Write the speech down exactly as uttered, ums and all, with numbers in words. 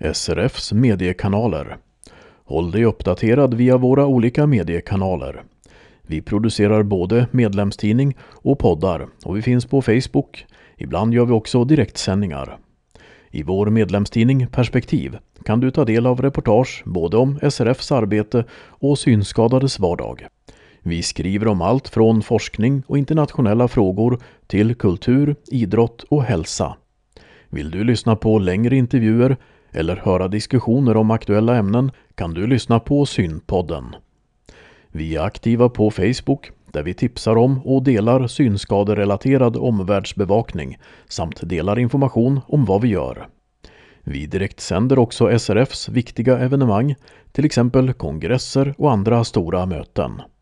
S R F:s mediekanaler. Håll dig uppdaterad via våra olika mediekanaler. Vi producerar både medlemstidning och poddar och vi finns på Facebook. Ibland gör vi också direktsändningar. I vår medlemstidning Perspektiv kan du ta del av reportage både om S R F:s arbete och synskadades vardag. Vi skriver om allt från forskning och internationella frågor till kultur, idrott och hälsa. Vill du lyssna på längre intervjuer eller höra diskussioner om aktuella ämnen kan du lyssna på Synpodden. Vi är aktiva på Facebook där vi tipsar om och delar synskaderelaterad omvärldsbevakning samt delar information om vad vi gör. Vi direktsänder också S R F:s viktiga evenemang, till exempel kongresser och andra stora möten.